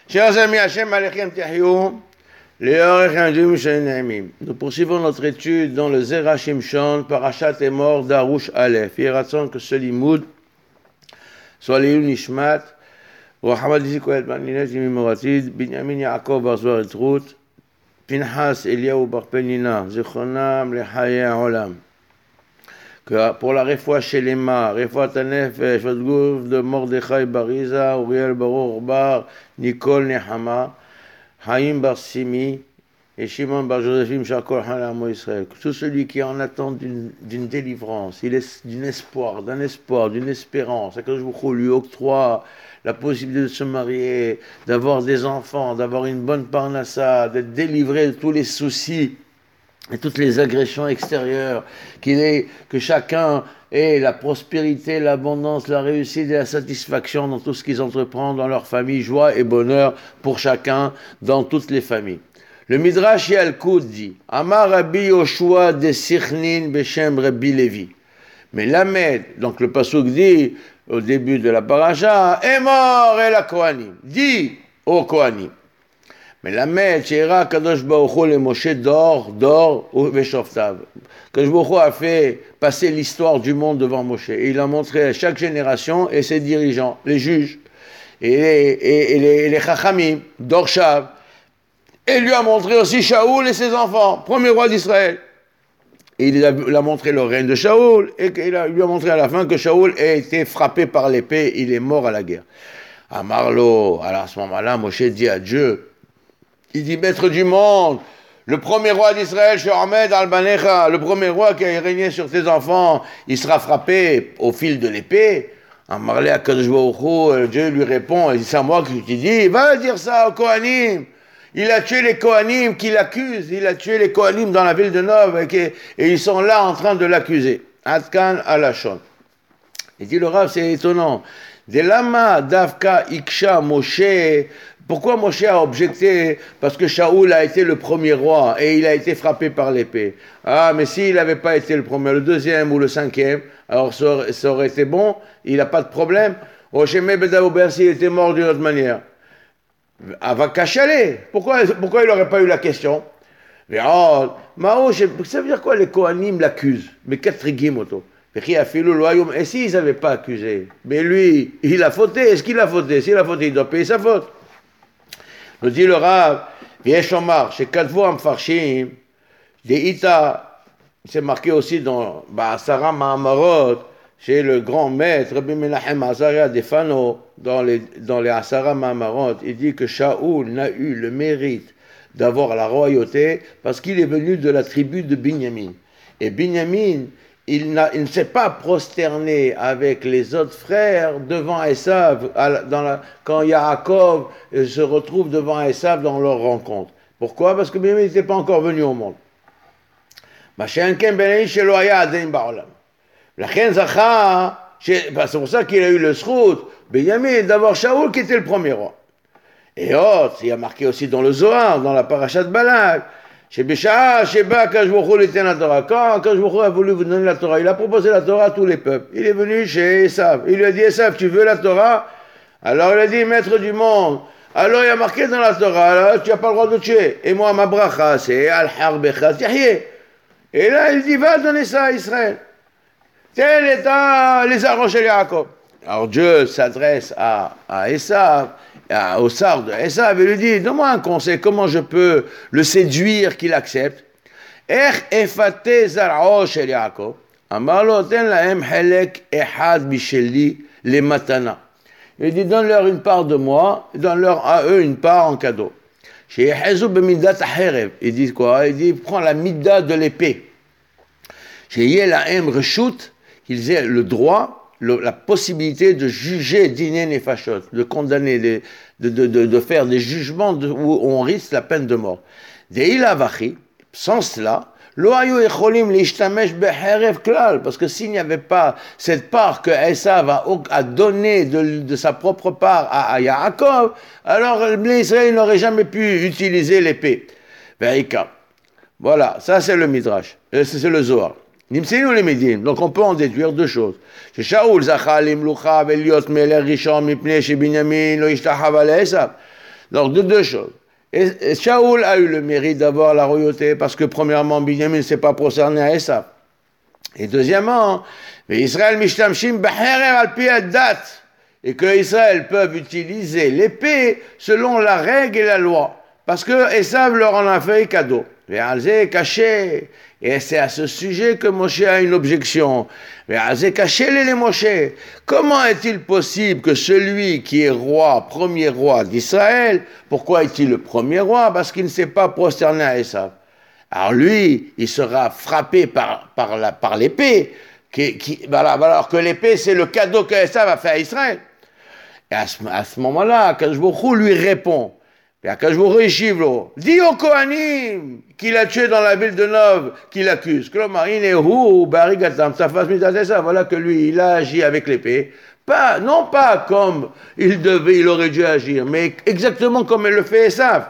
Nous poursuivons notre étude dans le Zera Shimshon, Parashat et mort d'Arush Aleph. Il est raison que ce limoud soit Léu Nishmat, Rohamad Zikoel Ben Linet Yimi Moratid, Binyamin Yaakov Bar Zohar et Ruth, Pinchas Eliyahu Bar Penina, Zichronam Lechaye Olam. Que pour la Refoua Shelema, Refoua Tanef, Shvadgouf de Mordechai Bariza, Uriel Baruch Bar, Nicole Nehama, Haïm Bar Simi et Shimon Bar Josephim Shakol Halamo Israël. Tout celui qui est en attente d'une délivrance, il est d'un espoir, d'une espérance, que je vous lui octroie la possibilité de se marier, d'avoir des enfants, d'avoir une bonne parnassa, d'être délivré de tous les soucis et toutes les agressions extérieures, que chacun ait la prospérité, l'abondance, la réussite et la satisfaction dans tout ce qu'ils entreprennent dans leur famille, joie et bonheur pour chacun dans toutes les familles. Le Midrash Yalkut dit Amar Rabbi Yoshua de Sichnin Beshem Rabbi Levi. Mais Lamed, donc le pasuk dit au début de la paracha, Emor el Kohanim, dit aux Kohanim. Mais Lamed, Sheira Kadosh Baruch Hu le Moshe dor Veshoftav. Kadosh Baruch Hu a fait passer l'histoire du monde devant Moshe. Et il a montré à chaque génération et ses dirigeants, les juges et les Chachamim, Dorshav. Et il lui a montré aussi Shaoul et ses enfants, premier roi d'Israël. Et il a montré le règne de Shaoul, et il lui a montré à la fin que Shaoul a été frappé par l'épée, il est mort à la guerre. Amarlo, alors à ce moment-là, Moshe dit à Dieu, il dit, maître du monde, le premier roi d'Israël, She'omed al-Banecha, le premier roi qui a régné sur tes enfants, il sera frappé au fil de l'épée. Amarle à Kadosh Baruch Hu, Dieu lui répond, il dit, c'est à moi qui dis, va dire ça aux Kohanim. Il a tué les Kohanim qui l'accusent, il a tué les Kohanim dans la ville de Nov, et ils sont là en train de l'accuser. Adkan alashon. Il dit le Rav, c'est étonnant. De lama davka iksha Moshe. Pourquoi Moshe a objecté? Parce que Shaoul a été le premier roi et il a été frappé par l'épée. Ah, mais s'il n'avait pas été le premier, le deuxième ou le cinquième, alors ça aurait été bon, il n'a pas de problème. Osheme Bedaouber, s'il était mort d'une autre manière. Avakachale. Pourquoi il n'aurait pas eu la question? Mais oh, Mao, ça veut dire quoi les Kohanim l'accusent? Mais quatrième auto. Et s'ils n'avaient pas accusé? Mais lui, il a fauté. Est-ce qu'il a fauté? S'il a fauté, il doit payer sa faute. Nous dit le Rav, Vieshomar, chez Kadvo Amfarshim, des Ita, c'est marqué aussi dans Asara Mahamarot, chez le grand maître, Rabbi Menachem Azaria Defano, dans les Asara Mahamarot, il dit que Shaoul n'a eu le mérite d'avoir la royauté parce qu'il est venu de la tribu de Binyamin. Et Binyamin, il ne s'est pas prosterné avec les autres frères devant Esav, quand Yaakov se retrouve devant Esav dans leur rencontre. Pourquoi? Parce que Binyamin n'était pas encore venu au monde. C'est pour ça qu'il a eu le srout, Binyamin, d'avoir Shaoul qui était le premier roi. Et autre, il y a marqué aussi dans le Zohar, dans la parashat Balak, quand Akashbourou a voulu vous donner la Torah, il a proposé la Torah à tous les peuples. Il est venu chez Esav. Il lui a dit, Esav, tu veux la Torah? Alors il a dit, maître du monde. Alors il a marqué dans la Torah, alors, tu n'as pas le droit de tuer. Et moi, ma bracha, c'est Al-Harbecha Tiahye. Et là, il dit, va donner ça à Israël. Tel est les arranges de Yaakov. Alors Dieu s'adresse à Esav, au sar de Esav, et lui dit, donne-moi un conseil, comment je peux le séduire qu'il accepte? Ech efate zar'o shel Yaakov, amar lo ten lahem helek ehad misheli le matana. Il dit, donne-leur une part de moi, donne-leur à eux une part en cadeau. Sheyehezu b'midat haherev. Il dit quoi? Il dit, prends la midda de l'épée. Sheyeh lahem reshut, qu'ils aient le droit, la possibilité de juger dîner nefashot, de condamner, de faire des jugements où on risque la peine de mort. Sans cela, parce que s'il n'y avait pas cette part que Esav a donnée de sa propre part à Yaakov, alors l'Israël n'aurait jamais pu utiliser l'épée. Voilà, ça c'est le Midrash, c'est le Zohar. Donc on peut en déduire deux choses. Donc, de deux choses. Et Shaoul a eu le mérite d'avoir la royauté parce que, premièrement, Binyamin ne s'est pas prosterné à Esav. Et deuxièmement, Israël mishtamshim b'cherev al pi ad-dat, et que Israël peuvent utiliser l'épée selon la règle et la loi, parce que Esav leur en a fait cadeau. Ve'alze caché, et c'est à ce sujet que Moshe a une objection. Ve'alze caché les Moshe. Comment est-il possible que celui qui est roi, premier roi d'Israël, pourquoi est-il le premier roi? Parce qu'il ne s'est pas prosterné à Esav. Alors lui, il sera frappé par l'épée, alors que l'épée, c'est le cadeau que Esav a fait à Israël. Et à ce moment-là, Akadosh Baruch Hu lui répond. Et Akadosh Baruch Hu Yishivlo, dis au Kohanim qu'il a tué dans la ville de Nov, qu'il accuse. Voilà que lui, il a agi avec l'épée. Non pas comme il aurait dû agir, mais exactement comme il le fait Esav.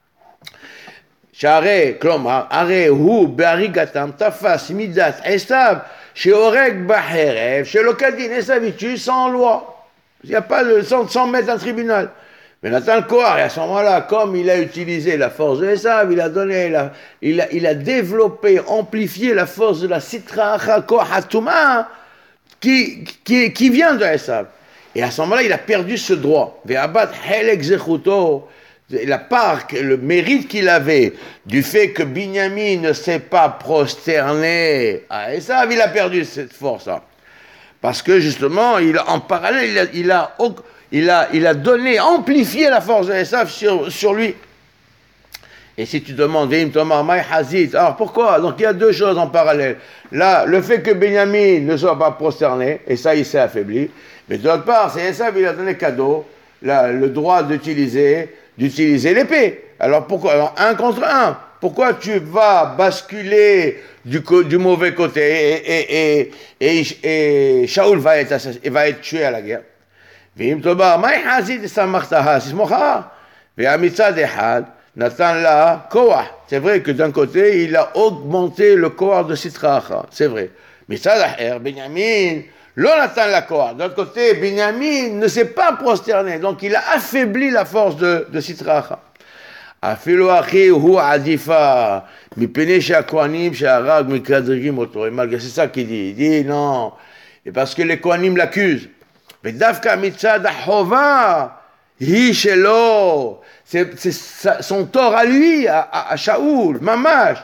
שהרי, כלומר, הרי הוא בהריגתם תפס מידת עשיו שהורג בחרב שלא כדין, עשיו תue sans loi. Il n'y a pas de, sans mettre un tribunal. Mais Nathan Kohar, et à ce moment-là, comme il a utilisé la force de Esav, il a développé, amplifié la force de la Sitra Acha Kohatuma qui vient de Esav. Et à ce moment-là, il a perdu ce droit. Ve'abat helek zechuto, la part, le mérite qu'il avait du fait que Binyamin ne s'est pas prosterné à Esav, il a perdu cette force-là. Parce que justement, en parallèle, il a donné, amplifié la force de Esav sur lui. Et si tu demandes, Veim Tomar Mai Hazit, alors pourquoi? Donc il y a deux choses en parallèle. Là, le fait que Binyamin ne soit pas prosterné, et ça il s'est affaibli. Mais d'autre part, c'est Esav, il a donné cadeau, le droit d'utiliser l'épée. Alors pourquoi? Alors un contre un. Pourquoi tu vas basculer du mauvais côté et Shaoul va être tué à la guerre? Veim Tomar Mai Hazit Samachtaha Sismocha Ve'amitzad Echad Nathan la Koah. C'est vrai que d'un côté, il a augmenté le Koah de Sitra Acha. C'est vrai. Mais ça, Binyamin, l'on Nathan la Koah. D'un côté, Binyamin ne s'est pas prosterné. Donc, il a affaibli la force de Sitra Acha. Afilo Achi hu adifa. Mipene she'akohanim she'arag mikadrigim oto. Et malgré c'est ça qu'il dit. Il dit non. Et parce que les Kohanim l'accusent. Mais Dafka mitzad ha'chova. Hi shelo. C'est son tort à lui, à Shaoul, Mamash.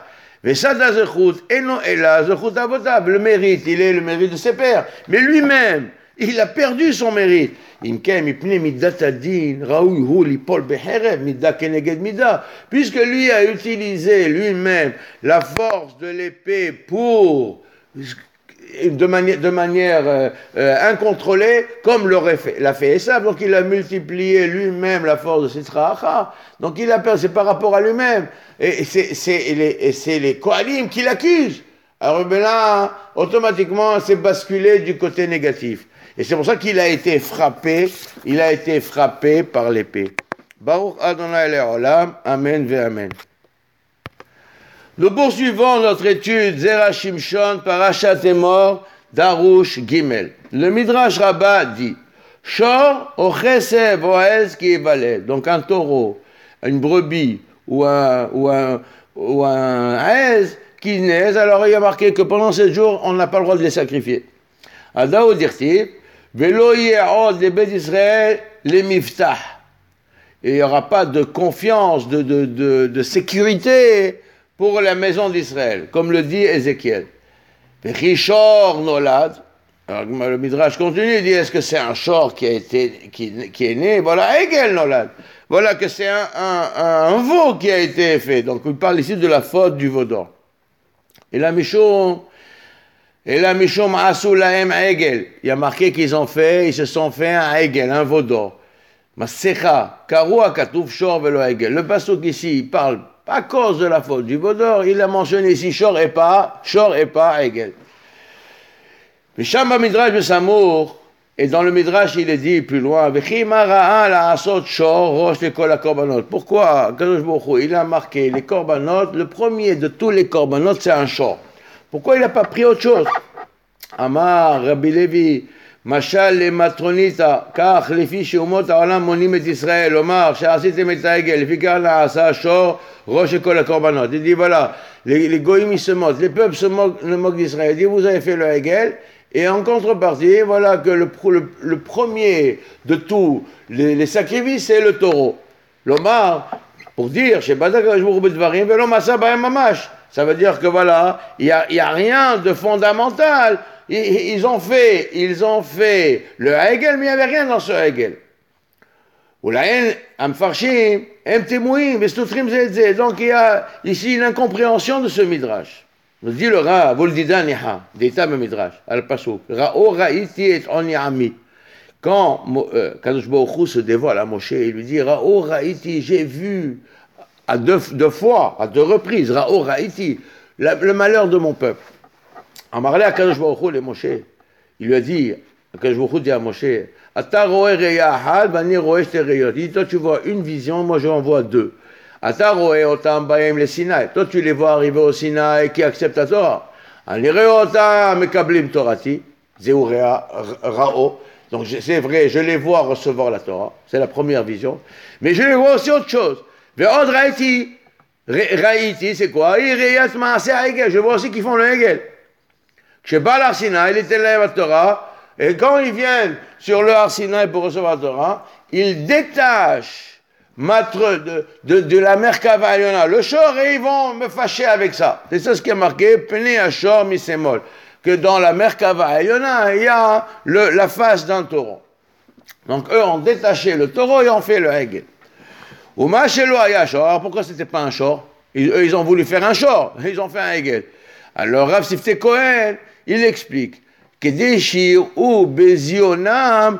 Le mérite, il est le mérite de ses pères. Mais lui-même, il a perdu son mérite. Puisque lui a utilisé lui-même la force de l'épée pour... de manière incontrôlée, comme l'a fait Esav. Donc il a multiplié lui-même la force de Sitra Acha. Donc il a perdu, c'est par rapport à lui-même. Et c'est les Kohanim qui l'accusent. Alors ben là, automatiquement, c'est basculé du côté négatif. Et c'est pour ça qu'il a été frappé par l'épée. Baruch Adonai Le'olam, Amen ve'Amen. Nous poursuivons notre étude Zera Shimshon, Parashat Emor, Darush Gimel. Le Midrash Rabbah dit Shor o Chesed Oez qui évalait. Donc un taureau, une brebis ou un aise qui naissent. Alors il y a marqué que pendant 7 jours, on n'a pas le droit de les sacrifier. Adao dirti Velo ye'od les bêtes d'Israël les miftah. Et il n'y aura pas de confiance, de sécurité pour la maison d'Israël, comme le dit Ézéchiel. Richor nolad. Alors, le Midrash continue, il dit, est-ce que c'est un shor qui est né? Voilà, Egel nolad. Voilà que c'est un veau qui a été fait. Donc, il parle ici de la faute du veau d'or. Et la Mishum Asu Lahem Egel. Il y a marqué ils se sont fait un Egel, un veau d'or. Masecha, Karua Katouf Shor Velo Egel. Le pasuk ici, il parle à cause de la faute du veau d'or, il a mentionné ici Shor et pas Egel. Mais Shamba Midrash Besamour, et dans le Midrash il est dit plus loin, pourquoi Kadosh Baruch Hu, il a marqué les korbanot, le premier de tous les korbanot c'est un Shor. Pourquoi il n'a pas pris autre chose? Amar Rabbi Levi, משל למטרוניתא, כך לפי שאומות העולם מונים את ישראל, לומר שעשיתם את העגל, לפי כך נעשה שור ראש של כל הקורבנות. Il dit voilà, les goïms ils se moquent, les peuples se moquent d'Israël. Il dit vous avez fait le hegel, et en contrepartie, voilà que le premier de tous les sacrifices, c'est le taureau. Lomar, pour dire, ça veut dire que voilà, il y a rien de fondamental. Ils ont fait le hegel, mais il n'y avait rien dans ce hegel. Donc il y a ici une incompréhension de ce midrash. Nous dit le Ra, vous le dites Niha, d'État midrash, al-Pasuk, Ra'o ra'iti et oni ami. Quand Kadosh Baruch Hu se dévoile à Moshe, il lui dit Ra'o ra'iti, j'ai vu à deux fois, à deux reprises, Ra'o ra'iti, le malheur de mon peuple. Amarle à Kadosh Baruch Hu, le Moshe, il lui a dit, Kadosh Baruch Hu dit à Moshe, Ata ro'e reya ahad, vani ro'e shte reyot. Il dit, toi tu vois une vision, moi je en vois deux. Ata ro'e otam baem le Sinaï. Toi tu les vois arriver au Sinaï qui acceptent la Torah. Ani re'e otam mekablim torati, zeu ra'o. Donc c'est vrai, je les vois recevoir la Torah, c'est la première vision. Mais je les vois aussi autre chose. Ve'od ra'iti, c'est quoi? Ireyat ma'aseh ha'egel. Je vois aussi qu'ils font le hegel. Shebal Har Sinaï, il était là la Torah. Et quand ils viennent sur le Har Sinaï pour recevoir la Torah, ils détachent de la Merkava Alyona le shor et ils vont me fâcher avec ça. C'est ça ce qui est marqué, Pnei Ashor Misemol, que dans la Merkava Alyona, il y a la face d'un taureau. Donc eux ont détaché le taureau et ont fait le hegel. Uma Shelo Haya Shor. Alors pourquoi c'était pas un shor? Eux ils ont voulu faire un shor, ils ont fait un hegel. Alors Rav Sifteh Cohen, il explique. כדי שיראו בזיונם,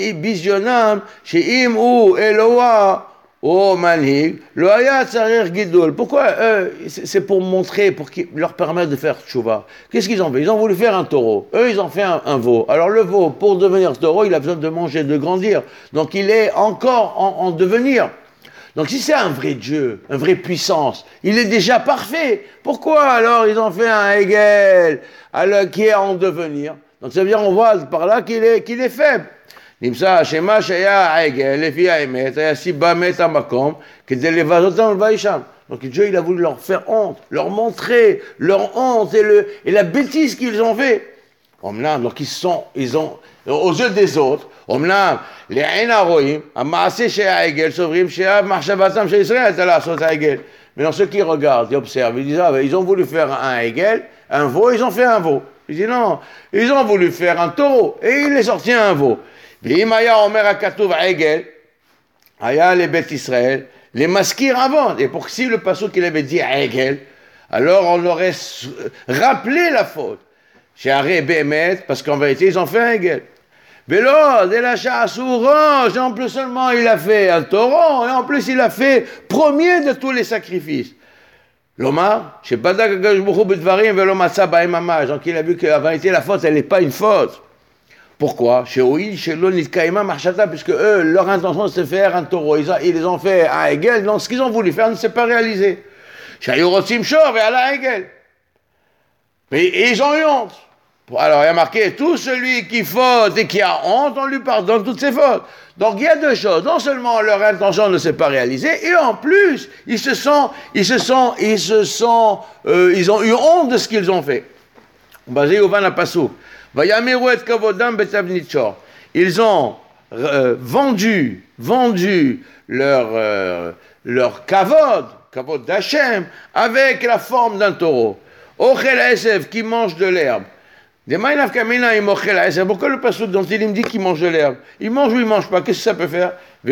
שאם הוא אלוה או מנהיג, לא היה צריך גידול. Pourquoi c'est pour montrer, pour leur permettre de faire tchouva. Qu'est-ce qu'ils ont fait? Ils ont voulu faire un taureau. Eux, ils ont fait un veau. Alors le veau, pour devenir taureau, il a besoin de manger, de grandir. Donc il est encore en devenir. Donc si c'est un vrai Dieu, une vraie puissance, il est déjà parfait. Pourquoi alors ils ont fait un hegel qui est en devenir? Donc ça veut dire on voit par là qu'il est faible. Nimsa shema shaya hegel lefi ha'emet haya siba met hamakom kedei levazotam levaisham. Donc Dieu il a voulu leur faire honte, leur montrer leur honte et la bêtise qu'ils ont fait. Donc ils ont aux yeux des autres. אומנם לעין הרואים, המעשה של העגל סוברים שמחשבתם של ישראל הייתה לעשות העגל. Mais dans ceux qui regardent, ils observent, ils disent, ah, ils ont voulu faire un hegel, un veau, ils ont fait un veau. Ils disent non, ils ont voulu faire un taureau, et il est sorti un veau. ואם היה אומר הכתוב עגל, היה לבית ישראל, למזכיר avant. Et pour que si le pasuk il avait dit עגל, alors on aurait rappelé la faute. שהרי באמת, parce qu'en vérité, ils ont fait un hegel. Vélo, de la chasse orange, et en plus seulement il a fait un taureau, et en plus il a fait premier de tous les sacrifices. L'Omar, chez Badak Akadosh Baruch Hu B'dvarim Velo Matza Ba'em Mamash. Donc il a vu qu'en vérité la faute elle n'est pas une faute. Pourquoi? Chez Oïl, chez Lo Nitkaïma Marchata, puisque eux, leur intention c'est de faire un taureau. Ils les ont fait un hegel, donc ce qu'ils ont voulu faire ne s'est pas réalisé. Chez Ayurotim Shor et à la hegel. Et ils ont eu honte. Alors il y a marqué, tout celui qui faute et qui a honte, on lui pardonne toutes ses fautes. Donc il y a deux choses, non seulement leur intention ne s'est pas réalisée, et en plus, ils ont eu honte de ce qu'ils ont fait. Basé au Van Pasuk. Ils ont vendu leur kavod d'Hachem, avec la forme d'un taureau. Ochel Esef, qui mange de l'herbe. Pourquoi le pasuk dont il me dit qu'il mange de l'herbe? Il mange ou il ne mange pas? Qu'est-ce que ça peut faire?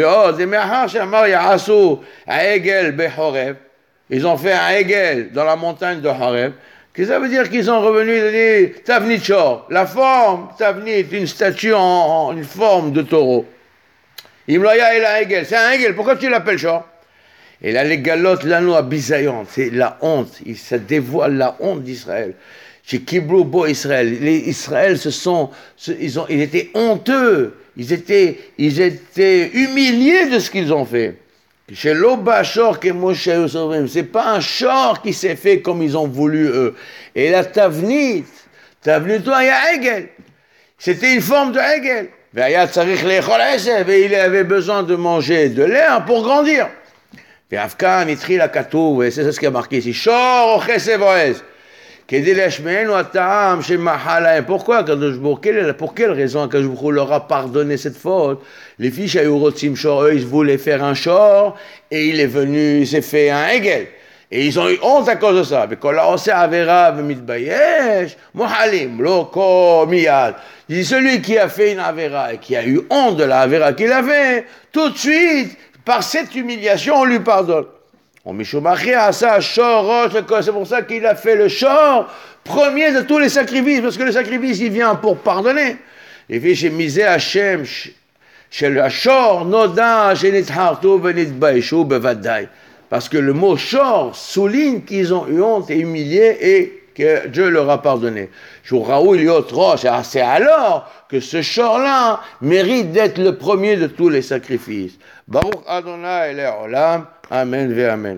Ils ont fait un hegel dans la montagne de Horeb. Qu'est-ce que ça veut dire qu'ils sont revenus de Tavnit Shor? La forme, Tavnit, une statue en une forme de taureau. Imloya et la hegel. C'est un hegel. Pourquoi tu l'appelles Shor? Et là, les galotes, l'anneau à bisayon, c'est la honte. Ça dévoile la honte d'Israël. Chez Kiblou Bo Israël, les Israël ils étaient honteux, ils étaient humiliés de ce qu'ils ont fait. Chez l'Oba Shor que Moshe Yosovim, c'est pas un shor qui s'est fait comme ils ont voulu eux. Et la Tavnit, toi, il y a Hegel. C'était une forme de Hegel. Et il avait besoin de manger de l'air pour grandir. Et Afkan, Itri la Katou, et c'est ce qui a marqué ici. Shor, Ochese Boez. Pourquoi, pour quelle raison que je vous leur a pardonné cette faute? Les fiches à Eurotim Shor, eux, ils voulaient faire un Shor, et il est venu, il s'est fait un Hegel. Et ils ont eu honte à cause de ça. Mais quand là, on s'est avera, mitbayesh, mohalim, loko, miyad. Il dit, celui qui a fait une avera et qui a eu honte de la avera qu'il a fait, tout de suite, par cette humiliation, on lui pardonne. C'est pour ça qu'il a fait le shor premier de tous les sacrifices, parce que le sacrifice, il vient pour pardonner. Et puis, j'ai misé Hachem, chez le shor, noda, shenithartu, benitbaishu, bevadai. Parce que le mot shor souligne qu'ils ont eu honte et humilié et que Dieu leur a pardonné. C'est alors que ce shor-là mérite d'être le premier de tous les sacrifices. Baruch Adonai Le'olam. Amen ve Amen.